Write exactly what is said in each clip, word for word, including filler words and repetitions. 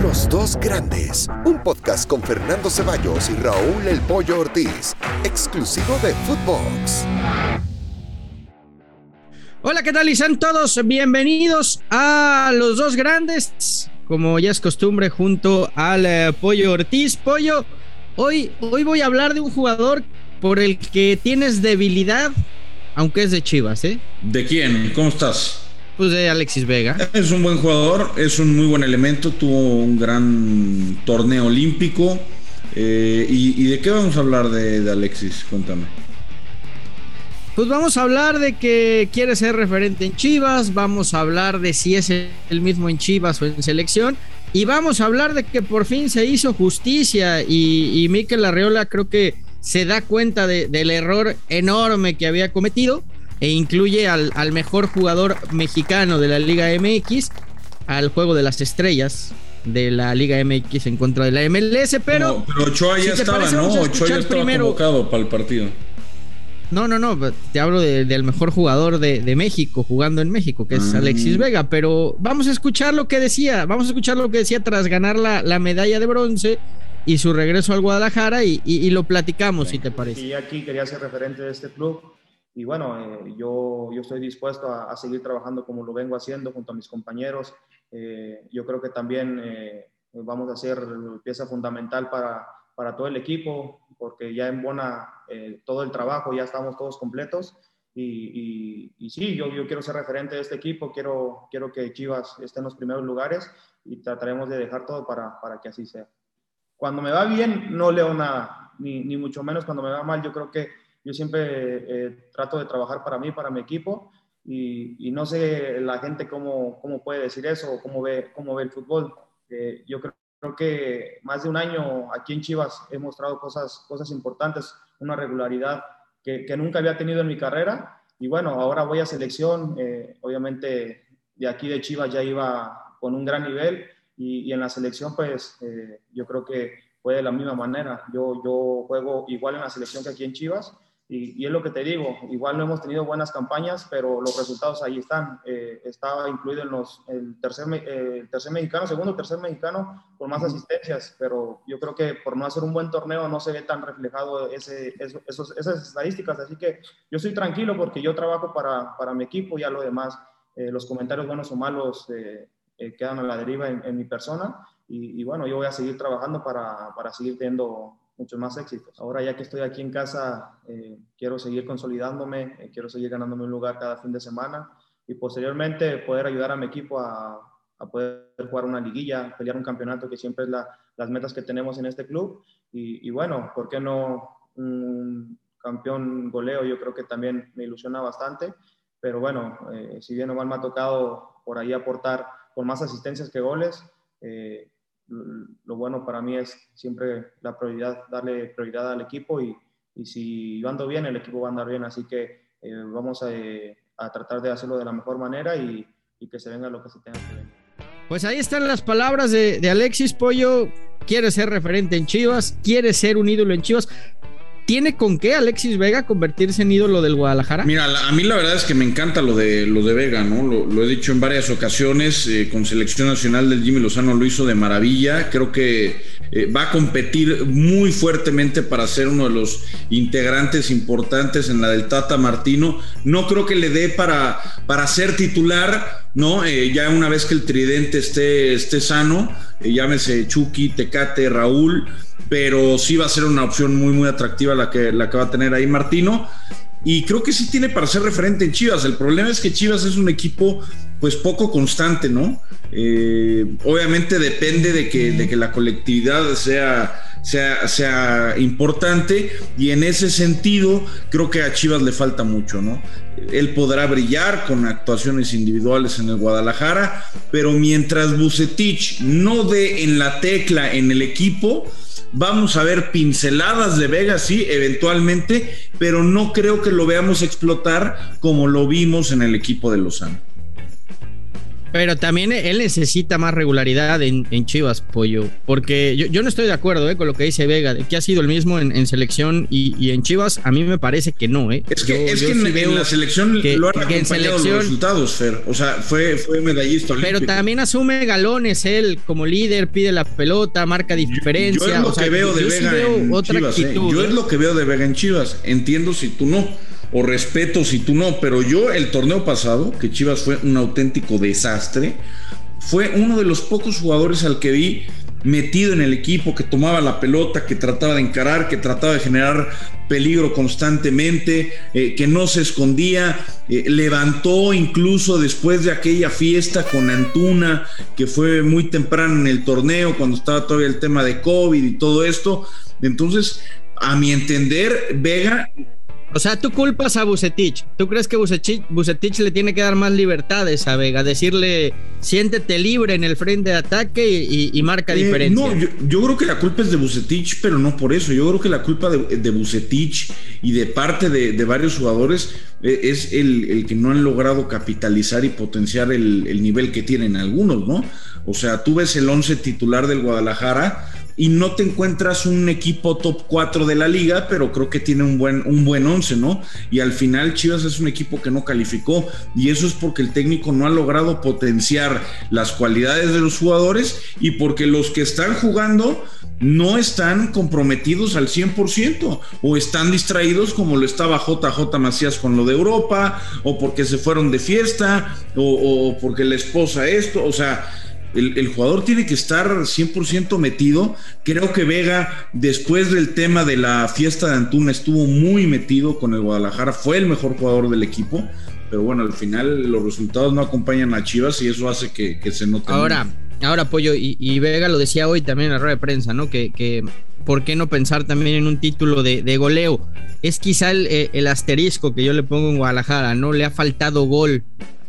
Los Dos Grandes, un podcast con Fernando Ceballos y Raúl El Pollo Ortiz, exclusivo de Footbox. Hola, ¿qué tal? Y sean todos bienvenidos a Los Dos Grandes, como ya es costumbre, junto al eh, Pollo Ortiz. Pollo, hoy, hoy voy a hablar de un jugador por el que tienes debilidad, aunque es de Chivas, ¿eh? ¿De quién? ¿Cómo estás? Pues de Alexis Vega. Es un buen jugador, es un muy buen elemento, tuvo un gran torneo olímpico. Eh, y, ¿Y de qué vamos a hablar de, de Alexis? Cuéntame. Pues vamos a hablar de que quiere ser referente en Chivas, vamos a hablar de si es el mismo en Chivas o en selección, y vamos a hablar de que por fin se hizo justicia y, y Mikel Arriola creo que se da cuenta de, del error enorme que había cometido e incluye al, al mejor jugador mexicano de la Liga M X al juego de las estrellas de la Liga M X en contra de la M L S, pero... No, pero Ochoa ya si estaba, parece, ¿no? Ochoa ya estaba primero convocado para el partido. No, no, no, te hablo de, del mejor jugador de, de México, jugando en México, que es Alexis Vega, pero vamos a escuchar lo que decía, vamos a escuchar lo que decía tras ganar la, la medalla de bronce y su regreso al Guadalajara y, y, y lo platicamos, sí, si te parece. Y aquí quería ser referente de este club y bueno, eh, yo, yo estoy dispuesto a, a seguir trabajando como lo vengo haciendo junto a mis compañeros. Eh, yo creo que también eh, vamos a ser pieza fundamental para, para todo el equipo, porque ya en Bona eh, todo el trabajo, ya estamos todos completos y, y, y sí, yo, yo quiero ser referente de este equipo, quiero, quiero que Chivas esté en los primeros lugares y trataremos de dejar todo para, para que así sea. Cuando me va bien no leo nada, ni, ni mucho menos cuando me va mal. Yo creo que yo siempre eh, trato de trabajar para mí, para mi equipo y, y no sé la gente cómo, cómo puede decir eso o cómo ve, cómo ve el fútbol. Eh, yo creo Creo que más de un año aquí en Chivas he mostrado cosas, cosas importantes, una regularidad que, que nunca había tenido en mi carrera. Y bueno, ahora voy a selección. Eh, obviamente de aquí de Chivas ya iba con un gran nivel y, y en la selección pues eh, yo creo que fue de la misma manera. Yo, yo juego igual en la selección que aquí en Chivas. Y, y es lo que te digo, igual no hemos tenido buenas campañas, pero los resultados ahí están. Eh, estaba incluido en los, el, tercer, eh, el tercer mexicano, segundo tercer mexicano, con más asistencias, pero yo creo que por no hacer un buen torneo no se ve tan reflejado ese, eso, esos, esas estadísticas, así que yo estoy tranquilo porque yo trabajo para, para mi equipo y a lo demás, eh, los comentarios buenos o malos eh, eh, quedan a la deriva en, en mi persona y, y bueno, yo voy a seguir trabajando para, para seguir teniendo muchos más éxitos. Ahora ya que estoy aquí en casa, eh, quiero seguir consolidándome, eh, quiero seguir ganándome un lugar cada fin de semana y posteriormente poder ayudar a mi equipo a, a poder jugar una liguilla, pelear un campeonato, que siempre es la, las metas que tenemos en este club. Y, y bueno, ¿por qué no un campeón goleo? Yo creo que también me ilusiona bastante, pero bueno, eh, si bien o mal me ha tocado por ahí aportar con más asistencias que goles, eh, lo bueno para mí es siempre la prioridad, darle prioridad al equipo y, y si yo ando bien, el equipo va a andar bien, así que eh, vamos a, eh, a tratar de hacerlo de la mejor manera y, y que se venga lo que se tenga que venir. Pues ahí están las palabras de, de Alexis. Pollo quiere ser referente en Chivas, quiere ser un ídolo en Chivas. ¿Tiene con qué Alexis Vega convertirse en ídolo del Guadalajara? Mira, a mí la verdad es que me encanta lo de, lo de Vega, ¿no? Lo, lo he dicho en varias ocasiones, eh, con Selección Nacional del Jimmy Lozano lo hizo de maravilla. Creo que eh, va a competir muy fuertemente para ser uno de los integrantes importantes en la del Tata Martino. No creo que le dé para, para ser titular, ¿no? Eh, ya una vez que el tridente esté, esté sano, eh, llámese Chucky, Tecate, Raúl, pero sí va a ser una opción muy muy atractiva la que, la que va a tener ahí Martino y creo que sí tiene para ser referente en Chivas. El problema es que Chivas es un equipo pues poco constante, ¿no? Eh, obviamente depende de que, de que la colectividad sea, sea, sea importante y en ese sentido creo que a Chivas le falta mucho, ¿no? Él podrá brillar con actuaciones individuales en el Guadalajara, pero mientras Vucetich no dé en la tecla en el equipo, vamos a ver pinceladas de Vega, sí, eventualmente, pero no creo que lo veamos explotar como lo vimos en el equipo de Lozano. Pero también él necesita más regularidad en, en Chivas, Pollo, porque yo, yo no estoy de acuerdo eh, con lo que dice Vega, de que ha sido el mismo en, en selección y, y en Chivas, a mí me parece que no. Eh. Es que, yo, es yo que sí en, veo en la selección que, lo han que acompañado selección, los resultados, Fer. O sea, fue, fue medallista olímpico. Pero también asume galones él como líder, pide la pelota, marca diferencia. Yo, yo es lo o sea, que veo de Vega sí en otra Chivas. actitud, Eh. Yo ¿eh? es lo que veo de Vega en Chivas. Entiendo si tú no, o respeto si tú no, pero yo el torneo pasado, que Chivas fue un auténtico desastre, fue uno de los pocos jugadores al que vi metido en el equipo, que tomaba la pelota, que trataba de encarar, que trataba de generar peligro constantemente, eh, que no se escondía, eh, levantó incluso después de aquella fiesta con Antuna, que fue muy temprano en el torneo, cuando estaba todavía el tema de COVID y todo esto. Entonces, a mi entender, Vega... O sea, tú culpas a Vucetich. ¿Tú crees que Vucetich, Vucetich le tiene que dar más libertades a Vega? Decirle, siéntete libre en el frente de ataque y, y marca eh, diferencia. No, yo, yo creo que la culpa es de Vucetich, pero no por eso. Yo creo que la culpa de, de Vucetich y de parte de, de varios jugadores eh, es el, el que no han logrado capitalizar y potenciar el, el nivel que tienen algunos, ¿no? O sea, tú ves el once titular del Guadalajara y no te encuentras un equipo top cuatro de la liga, pero creo que tiene un buen, un buen once, ¿no? Y al final Chivas es un equipo que no calificó, y eso es porque el técnico no ha logrado potenciar las cualidades de los jugadores y porque los que están jugando no están comprometidos al cien por ciento, o están distraídos como lo estaba J J Macías con lo de Europa, o porque se fueron de fiesta, o, o porque la esposa esto, o sea... El, el jugador tiene que estar cien por ciento metido. Creo que Vega, después del tema de la fiesta de Antuna, estuvo muy metido con el Guadalajara, fue el mejor jugador del equipo, pero bueno, al final los resultados no acompañan a Chivas y eso hace que, que se note. Ahora, muy... ahora Pollo, y, y Vega lo decía hoy también en la rueda de prensa, ¿no? Que, que ¿por qué no pensar también en un título de, de goleo? Es quizá el, el asterisco que yo le pongo en Guadalajara, ¿no? Le ha faltado gol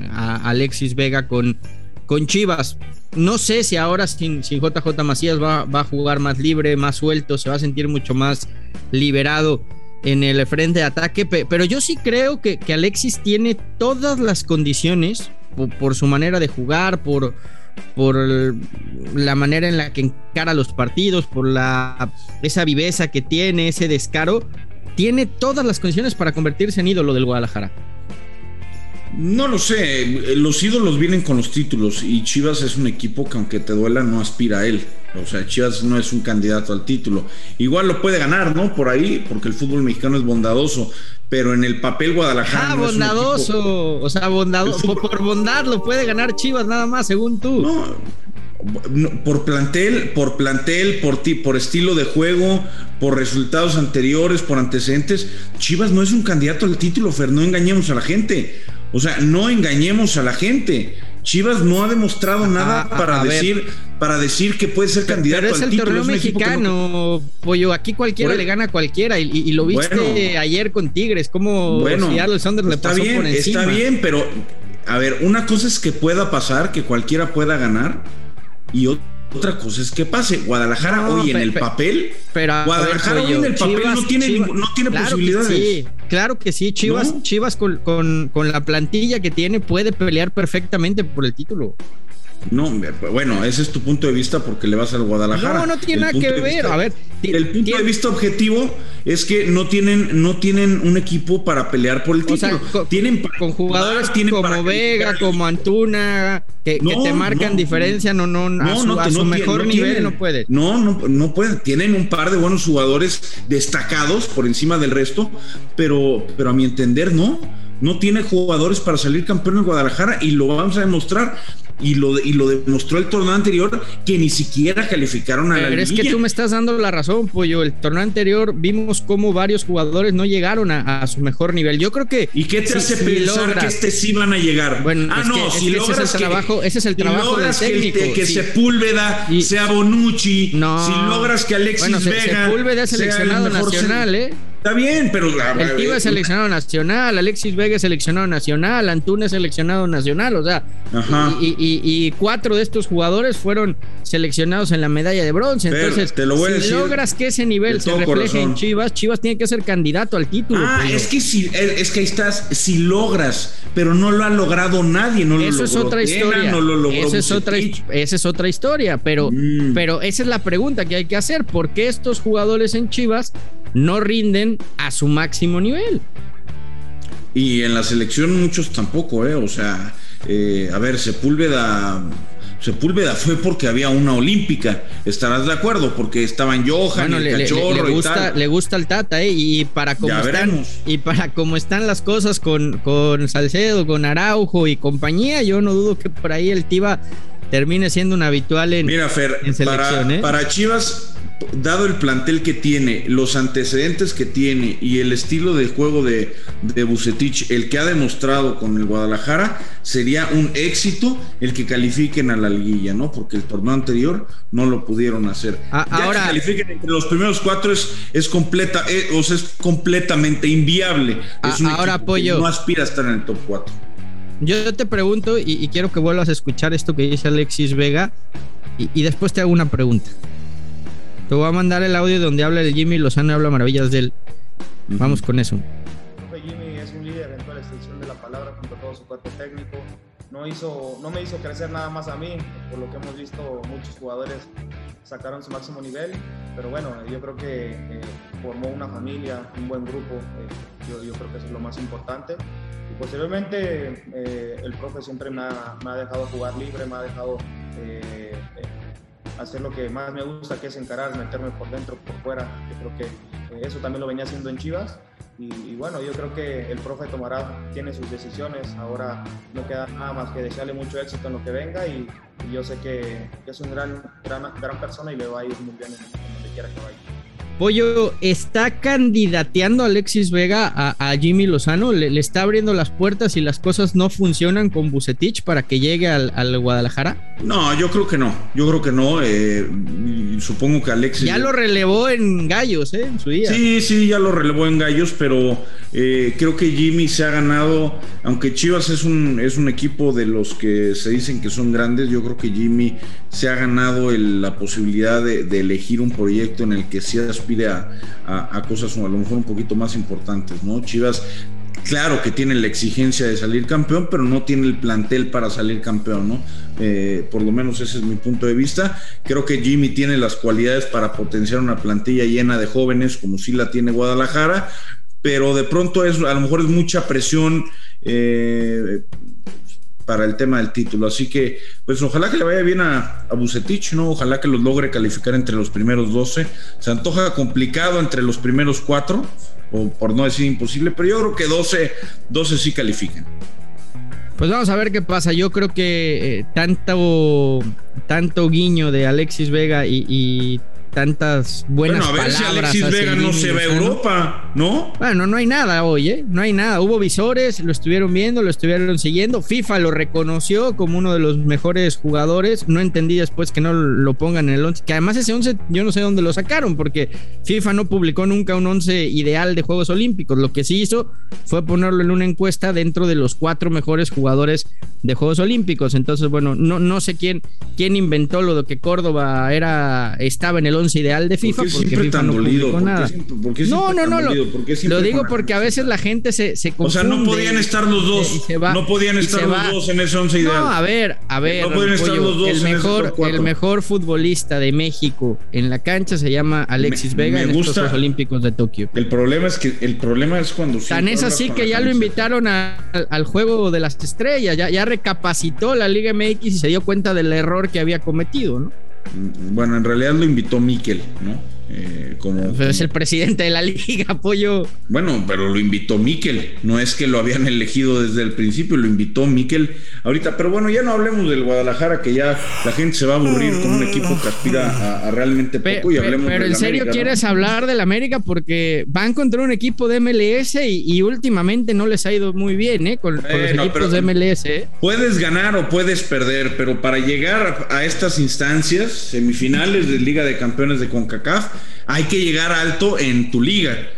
a Alexis Vega con, con Chivas. No sé si ahora sin, sin J J Macías va, va a jugar más libre, más suelto, se va a sentir mucho más liberado en el frente de ataque, pero yo sí creo que, que Alexis tiene todas las condiciones por, por su manera de jugar, por, por la manera en la que encara los partidos, por la, esa viveza que tiene, ese descaro, tiene todas las condiciones para convertirse en ídolo del Guadalajara. No lo sé, los ídolos vienen con los títulos y Chivas es un equipo que aunque te duela no aspira a él, o sea, Chivas no es un candidato al título, igual lo puede ganar, ¿no? Por ahí, porque el fútbol mexicano es bondadoso, pero en el papel Guadalajara ah, no bondadoso, es un equipo... o sea, bondadoso, fútbol... por, por bondad lo puede ganar Chivas nada más, según tú. No, por plantel, por plantel, por, ti, por estilo de juego, por resultados anteriores, por antecedentes, Chivas no es un candidato al título, Fer, no engañemos a la gente. O sea, no engañemos a la gente. Chivas no ha demostrado nada ah, para decir ver. para decir que puede ser candidato pero es al el título. Torneo es mexicano, no... Pollo. Aquí cualquiera le gana a cualquiera y, y lo viste bueno, ayer con Tigres, como bueno, Seattle Sounders le pasó bien, por encima. Está bien, pero a ver, una cosa es que pueda pasar, que cualquiera pueda ganar, y otra cosa es que pase. Guadalajara no, hoy en el pe, papel, pero Guadalajara ver, hoy en el papel Chivas, no tiene, Chivas, no tiene claro posibilidades. Sí, claro que sí, Chivas, ¿no? Chivas con, con, con la plantilla que tiene puede pelear perfectamente por el título. No, bueno, ese es tu punto de vista porque le vas al Guadalajara. No, no tiene nada que ver. Vista, a ver, el punto de vista objetivo es que no tienen, no tienen un equipo para pelear por el título. O sea, con, tienen para, con jugadores tienen como para Vega, como Antuna, que, no, que te marcan no, diferencia, no, no, no, a su, no, a su no, mejor no nivel tienen, no puede. No, no, no pueden. Tienen un par de buenos jugadores destacados por encima del resto, pero, pero a mi entender no. No tiene jugadores para salir campeón en Guadalajara y lo vamos a demostrar. Y lo, y lo demostró el torneo anterior, que ni siquiera calificaron a Pero la liguilla. Pero es que tú me estás dando la razón, Pollo. El torneo anterior vimos cómo varios jugadores no llegaron a, a su mejor nivel. Yo creo que... ¿Y qué te si, hace si pensar logras, que este sí van a llegar? Bueno, ah, es no, que, si es que logras ese es el que, trabajo, ese es el trabajo del técnico. Que, que sí. Sepúlveda y, sea Bonucci, no, si logras que Alexis bueno, Vega Sepúlveda es seleccionado nacional, ¿eh? Está bien, pero... El Tiva es seleccionado nacional, Alexis Vega es seleccionado nacional, Antuna es seleccionado nacional, o sea, y, y, y cuatro de estos jugadores fueron seleccionados en la medalla de bronce. Pero entonces, te lo voy si a decir, logras que ese nivel se refleje corazón. en Chivas, Chivas tiene que ser candidato al título. Ah, pero. es que si, es que ahí estás, si logras, pero no lo ha logrado nadie, no Eso lo es logró otra Tena, historia. no lo logró esa es otra, esa es otra historia, pero, mm. pero esa es la pregunta que hay que hacer. ¿Por qué estos jugadores en Chivas no rinden a su máximo nivel? Y en la selección muchos tampoco, ¿eh? O sea, eh, a ver, Sepúlveda... Sepúlveda fue porque había una olímpica, estarás de acuerdo, porque estaban Johan bueno, y el le, Cachorro le, le gusta, y tal. Le gusta el Tata, ¿eh? Y para cómo están, y para cómo están las cosas con, con Salcedo, con Araujo y compañía, yo no dudo que por ahí el Tiva termine siendo un habitual en, Mira, Fer, en selección. Para, ¿eh? para Chivas, dado el plantel que tiene, los antecedentes que tiene y el estilo de juego de, de Vucetich, el que ha demostrado con el Guadalajara, sería un éxito el que califiquen a la liguilla, ¿no? Porque el torneo anterior no lo pudieron hacer. Ah, ya ahora, que califiquen entre los primeros cuatro es, es completa, es, o sea, es completamente inviable. Ah, es un ahora, equipo Pollo, que no aspira a estar en el top cuatro. Yo te pregunto, y, y quiero que vuelvas a escuchar esto que dice Alexis Vega, y, y después te hago una pregunta. Te voy a mandar el audio donde habla el Jimmy Lozano y habla maravillas de él. Uh-huh. Vamos con eso. Jimmy es un líder en toda la extensión de la palabra junto a todo su cuerpo técnico. No, hizo, no me hizo crecer nada más a mí, por lo que hemos visto muchos jugadores sacaron su máximo nivel, pero bueno, yo creo que eh, formó una familia, un buen grupo, eh, yo, yo creo que eso es lo más importante. Y posteriormente eh, el profe siempre me ha, me ha dejado jugar libre, me ha dejado eh, eh, hacer lo que más me gusta, que es encarar, meterme por dentro, por fuera. Yo creo que eh, eso también lo venía haciendo en Chivas. Y, y bueno, yo creo que el profe tomará, tiene sus decisiones. Ahora no queda nada más que desearle mucho éxito en lo que venga. Y, y yo sé que, que es una gran, gran, gran persona y le va a ir muy bien en, en donde quiera que vaya. Pollo, ¿está candidateando Alexis Vega a, a Jimmy Lozano? ¿Le, ¿Le está abriendo las puertas y las cosas no funcionan con Vucetich para que llegue al, al Guadalajara? No, yo creo que no. Yo creo que no. Eh, supongo que Alexis... Ya lo relevó en Gallos, ¿eh? En su día. Sí, sí, ya lo relevó en Gallos, pero eh, creo que Jimmy se ha ganado, aunque Chivas es un, es un equipo de los que se dicen que son grandes, yo creo que Jimmy se ha ganado el, la posibilidad de, de elegir un proyecto en el que sí aspire a, a, a cosas a lo mejor un poquito más importantes, ¿no? Chivas, claro que tiene la exigencia de salir campeón, pero no tiene el plantel para salir campeón, ¿no? Eh, por lo menos ese es mi punto de vista. Creo que Jimmy tiene las cualidades para potenciar una plantilla llena de jóvenes, como sí la tiene Guadalajara, pero de pronto es, a lo mejor es mucha presión eh, para el tema del título, así que pues ojalá que le vaya bien a, a Vucetich, ¿no? Ojalá que los logre calificar entre los primeros doce. Se antoja complicado entre los primeros cuatro, o por no decir imposible, pero yo creo que doce, doce sí califican. Pues vamos a ver qué pasa. Yo creo que eh, tanto, tanto guiño de Alexis Vega y, y tantas buenas palabras. Bueno, a ver palabras si Alexis Vega no se va a Europa, ¿no? Bueno, no hay nada hoy, ¿eh? No hay nada. Hubo visores, lo estuvieron viendo, lo estuvieron siguiendo. FIFA lo reconoció como uno de los mejores jugadores. No entendí después que no lo pongan en el once. Que además ese once, yo no sé dónde lo sacaron, porque FIFA no publicó nunca un once ideal de Juegos Olímpicos. Lo que sí hizo fue ponerlo en una encuesta dentro de los cuatro mejores jugadores de Juegos Olímpicos. Entonces, bueno, no, no sé quién, quién inventó lo de que Córdoba era, estaba en el once ideal de FIFA, ¿Por qué porque siempre FIFA tan no dolido? publicó nada. Siempre, ¿por qué no, no, no, lo, lo digo porque a veces la la gente se, se confunde. O sea, no podían estar los dos, va, no podían estar los va. dos en ese once ideal. No, a ver, a ver, no podían estar los dos el mejor, el mejor futbolista de México en la cancha se llama Alexis me, Vega me en gusta. estos Juegos Olímpicos de Tokio. El problema es que el problema es cuando tan es así que ya lo invitaron a, al, al juego de las estrellas, ya, ya recapacitó la Liga M X y se dio cuenta del error que había cometido, ¿no? Bueno, en realidad lo invitó Mikel, ¿no? Eh, como, pero como... es el presidente de la liga, Pollo. Bueno, pero lo invitó Mikel, no es que lo habían elegido desde el principio, lo invitó Mikel ahorita. Pero bueno, ya no hablemos del Guadalajara, que ya la gente se va a aburrir con un equipo que aspira a, a realmente poco. Pe, y hablemos pero en serio América, quieres ¿no? hablar del América, porque van contra un equipo de M L S y, y últimamente no les ha ido muy bien, ¿eh? Con, eh, con los no, equipos de M L S. ¿eh? Puedes ganar o puedes perder, pero para llegar a estas instancias, semifinales de Liga de Campeones de CONCACAF, hay que llegar alto en tu liga.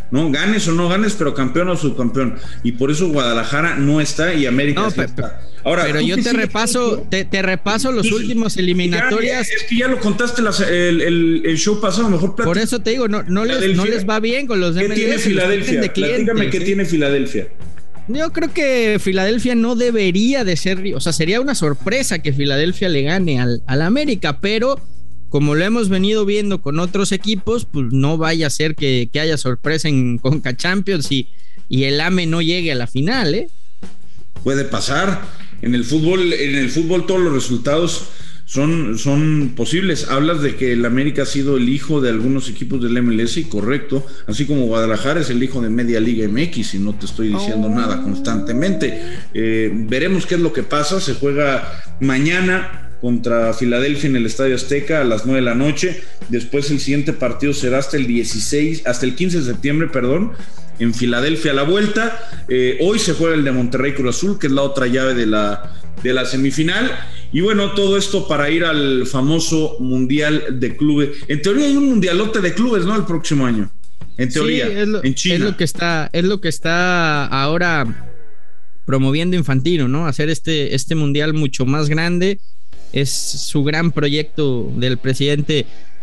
¿no? Ganes o no ganes, pero campeón o subcampeón. Y por eso Guadalajara no está y América no, sí pero, está. Ahora, pero yo te repaso, te, te repaso los últimos eliminatorias. Ya, es que ya lo contaste las, el, el, el show pasado, mejor platica. Por eso te digo, no, no, les, no les va bien con los de ¿Qué M L S, tiene Filadelfia? De clientes, Platícame, ¿qué ¿sí? tiene Filadelfia? Yo creo que Filadelfia no debería de ser, o sea, sería una sorpresa que Filadelfia le gane al, al América, pero como lo hemos venido viendo con otros equipos, pues no vaya a ser que, que haya sorpresa en Conca Champions y, y el A M E no llegue a la final, ¿eh? Puede pasar. En el fútbol, en el fútbol todos los resultados son, son posibles. Hablas de que el América ha sido el hijo de algunos equipos del M L S, y correcto, así como Guadalajara es el hijo de Media Liga M X, y no te estoy diciendo oh. nada constantemente. Eh, veremos qué es lo que pasa. Se juega mañana contra Filadelfia en el Estadio Azteca a las nueve de la noche. Después el siguiente partido será hasta el dieciséis, hasta el quince de septiembre, perdón, en Filadelfia a la vuelta. Eh, hoy se juega el de Monterrey Cruz Azul, que es la otra llave de la, de la semifinal. Y bueno, todo esto para ir al famoso Mundial de Clubes. En teoría hay un mundialote de clubes, ¿no? El próximo año. En teoría, sí, es lo, en China. Es lo que está, es lo que está ahora promoviendo Infantino, ¿no? Hacer este, este mundial mucho más grande. Es su gran proyecto del presidente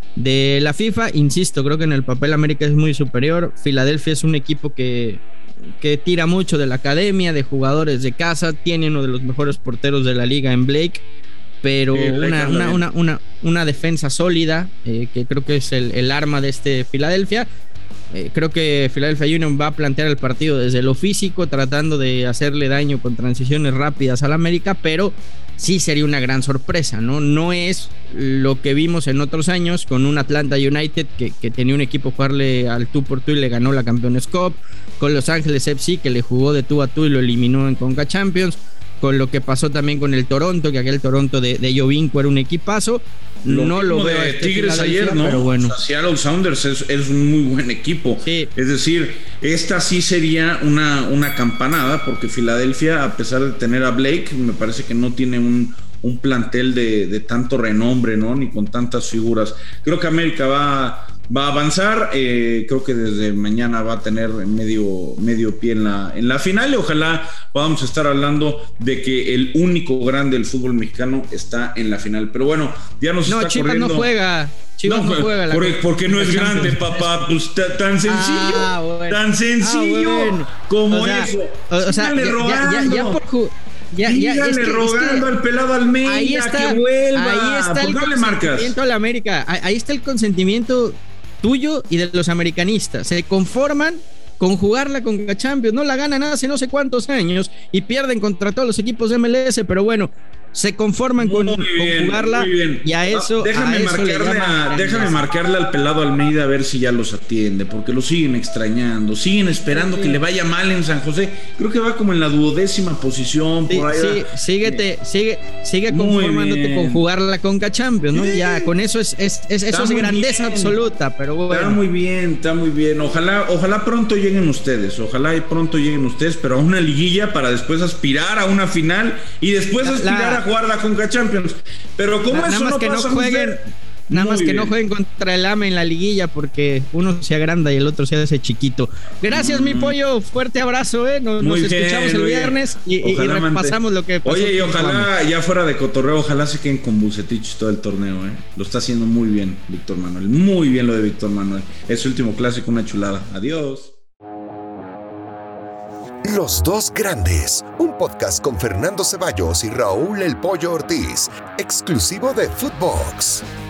de la FIFA. Insisto, creo que en el papel América es muy superior. Filadelfia es un equipo que, que tira mucho de la academia, de jugadores de casa. Tiene uno de los mejores porteros de la liga en Blake, pero sí, una, una, una, una, una defensa sólida, eh, que creo que es el, el arma de este Filadelfia. Eh, creo que Philadelphia Union va a plantear el partido desde lo físico, tratando de hacerle daño con transiciones rápidas al América, pero sí sería una gran sorpresa, ¿no? No es lo que vimos en otros años con un Atlanta United que, que tenía un equipo jugarle al tú por tú y le ganó la Campeones Cup, con Los Ángeles F C que le jugó de tú a tú y lo eliminó en Conca Champions, con lo que pasó también con el Toronto, que aquel Toronto de, de Jovinko era un equipazo. Lo no lo veo de este Tigres ayer, ¿no? Pero bueno. O sea, Seattle Sounders es, es un muy buen equipo. Sí. Es decir, esta sí sería una, una campanada, porque Filadelfia, a pesar de tener a Blake, me parece que no tiene un, un plantel de, de tanto renombre, ¿no? Ni con tantas figuras. Creo que América va, va a avanzar. Eh, creo que desde mañana va a tener medio, medio pie en la, en la final, y ojalá podamos estar hablando de que el único grande del fútbol mexicano está en la final. Pero bueno, ya nos no, está Chivas corriendo. No juega. Chivas no, no juega. La porque, porque no es grande, papá. Pues tan sencillo. Ah, bueno. Tan sencillo ah, bueno. como o sea, eso. O sea, ya, ya, ya, ya por ju- Ya, ya, Dígale es que, rogando es que al pelado Almeida ahí está, que vuelva. Ahí está el consentimiento a la América. Ahí está el consentimiento tuyo y de los americanistas. Se conforman con jugarla con Champions. No la ganan hace no sé cuántos años y pierden contra todos los equipos de M L S, pero bueno, se conforman con, bien, con jugarla y a eso, déjame, a eso marcarle, a, déjame marcarle al pelado Almeida a ver si ya los atiende, porque lo siguen extrañando, siguen esperando sí. que le vaya mal en San José. Creo que va como en la duodécima posición sí, por ahí. Sí, síguete, sigue, sigue conformándote con jugarla con Champions, ¿no? Sí. Ya con eso es, es, es eso es grandeza bien. absoluta, pero bueno. Está muy bien, está muy bien. Ojalá, ojalá pronto lleguen ustedes, ojalá pronto lleguen ustedes, pero a una liguilla para después aspirar a una final y después la, aspirar la, a jugar la Conca Champions. Pero como na, eso nada más no que pasa, no jueguen, nada más que bien. no jueguen contra el A M E en la liguilla, porque uno se agranda y el otro se hace chiquito. Gracias, mm. mi pollo, fuerte abrazo, eh. Nos, nos escuchamos el viernes y, y, y repasamos lo que pasó. Oye, y ojalá ya fuera de cotorreo, ojalá se queden con Bucetich todo el torneo, eh. Lo está haciendo muy bien Víctor Manuel, muy bien lo de Víctor Manuel. Es su último clásico, una chulada. Adiós. Los Dos Grandes, un podcast con Fernando Ceballos y Raúl El Pollo Ortiz, exclusivo de Footbox.